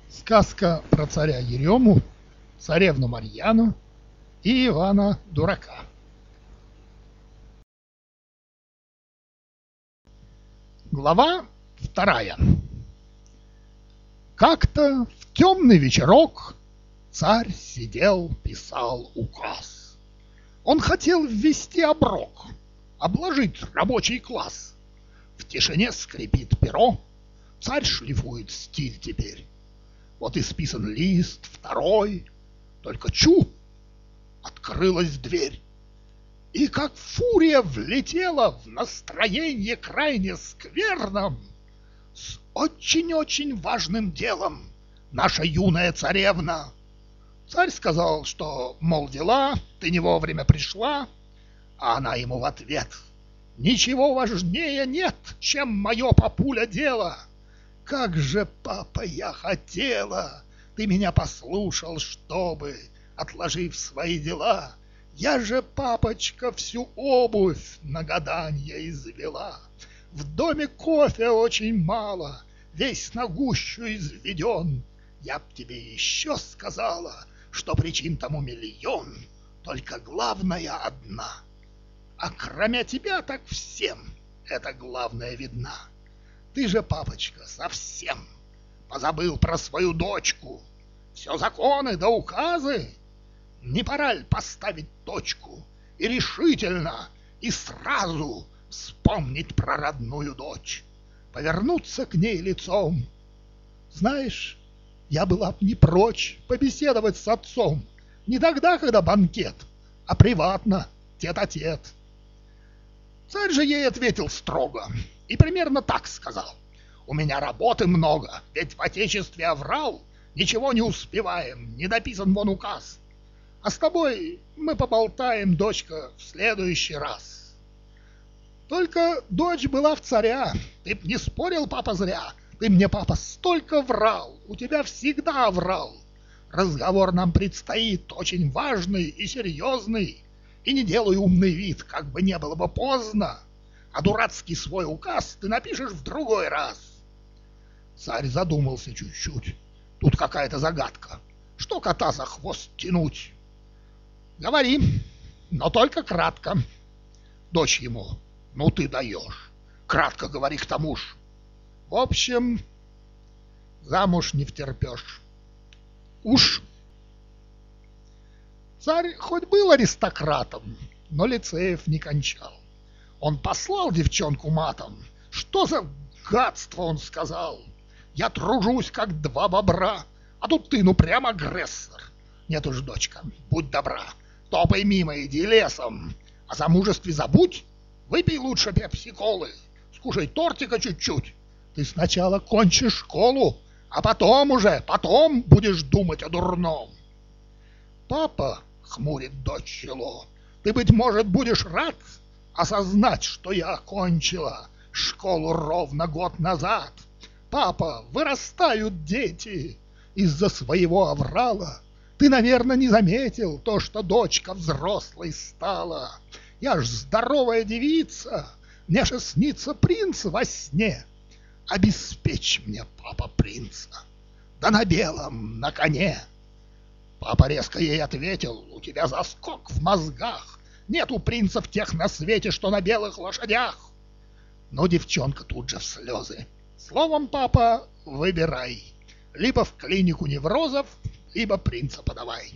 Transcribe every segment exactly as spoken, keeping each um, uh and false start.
Сказка про царя Ерему, царевну Марьяну и Ивана Дурака. Глава вторая. Как-то в темный вечерок царь сидел, писал указ. Он хотел ввести оброк, обложить рабочий класс. В тишине скрипит перо, царь шлифует стиль теперь. Вот исписан лист, второй, только чу, открылась дверь. И как фурия влетела в настроение крайне скверном, с очень-очень важным делом наша юная царевна. Царь сказал, что, мол, дела, ты не вовремя пришла, а она ему в ответ: ничего важнее нет, чем мое, папуля, дело. Как же, папа, я хотела, ты меня послушал, чтобы, отложив свои дела, я же, папочка, всю обувь на гаданье извела. В доме кофе очень мало, весь на гущу изведен. Я б тебе еще сказала, что причин тому миллион, только главная одна. А кроме тебя так всем эта главная видна. Ты же, папочка, совсем позабыл про свою дочку. Все законы да указы. Не пора ли поставить точку и решительно, и сразу вспомнить про родную дочь, повернуться к ней лицом? Знаешь, я была б не прочь побеседовать с отцом не тогда, когда банкет, а приватно, тет-а-тет. Царь же ей ответил строго и примерно так сказал: у меня работы много, ведь в отечестве оврал, ничего не успеваем, не дописан вон указ. А с тобой мы поболтаем, дочка, в следующий раз. Только дочь была в царя, ты б не спорил, папа, зря. Ты мне, папа, столько врал, у тебя всегда врал. Разговор нам предстоит очень важный и серьезный, и не делай умный вид, как бы не было бы поздно, а дурацкий свой указ ты напишешь в другой раз. Царь задумался чуть-чуть. Тут какая-то загадка. Что кота за хвост тянуть? Говори, но только кратко. Дочь ему: ну ты даешь. Кратко говори к тому ж. В общем, замуж не втерпешь. Уж. Царь хоть был аристократом, но лицеев не кончал. Он послал девчонку матом. Что за гадство он сказал? Я тружусь, как два бобра, а тут ты, ну, прям агрессор. Нет уж, дочка, будь добра, топай мимо, иди лесом. О замужестве забудь, выпей лучше пепси-колы, скушай тортика чуть-чуть. Ты сначала кончишь школу, а потом уже, потом будешь думать о дурном. Папа, хмурит дочь чело, ты, быть может, будешь рад осознать, что я окончила школу ровно год назад. Папа, вырастают дети из-за своего оврала. Ты, наверное, не заметил то, что дочка взрослой стала. Я ж здоровая девица, мне же снится принц во сне. Обеспечь мне, папа, принца, да на белом, на коне. Папа резко ей ответил: у тебя заскок в мозгах, нет у принцев тех на свете, что на белых лошадях. Но девчонка тут же в слезы. Словом, папа, выбирай. Либо в клинику неврозов, либо принца подавай.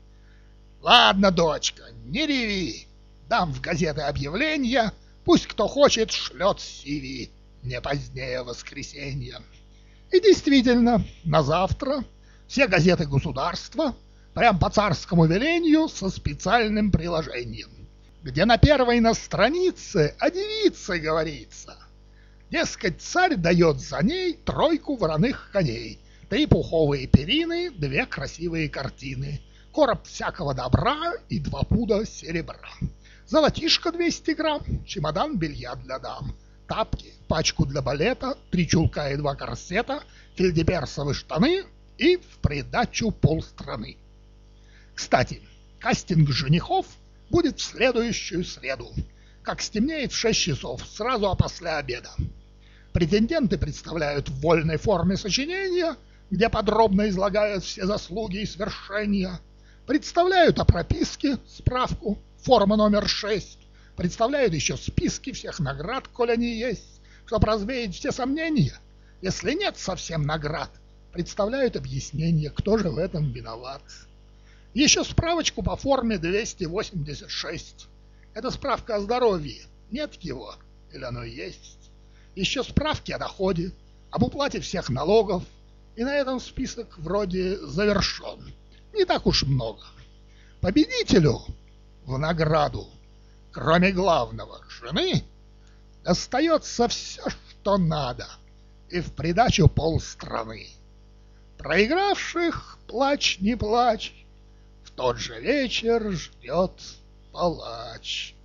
Ладно, дочка, не реви. Дам в газеты объявления, пусть кто хочет шлет си ви не позднее воскресенья. И действительно, на завтра все газеты государства прям по царскому велению со специальным приложением, где на первой на странице о девице говорится. Дескать, царь дает за ней тройку вороных коней, три пуховые перины, две красивые картины, короб всякого добра и два пуда серебра, золотишко двести грамм, чемодан белья для дам, тапки, пачку для балета, три чулка и два корсета, фельдеперсовые штаны и в придачу полстраны. Кстати, кастинг женихов будет в следующую среду, как стемнеет в шесть часов, сразу после обеда. Претенденты представляют в вольной форме сочинения где подробно излагают все заслуги и свершения, представляют о прописке справку, форма номер шесть, представляют еще списки всех наград, коль они есть, чтобы развеять все сомнения. Если нет совсем наград, представляют объяснение, кто же в этом виноват. Еще справочку по форме двести восемьдесят шесть. Это справка о здоровье. Нет его, или оно есть. Еще справки о доходе, об уплате всех налогов. И на этом список вроде завершен. Не так уж много. Победителю в награду, кроме главного, жены, достается все, что надо, и в придачу полстраны. Проигравших, плачь не плачь, в тот же вечер ждет палач.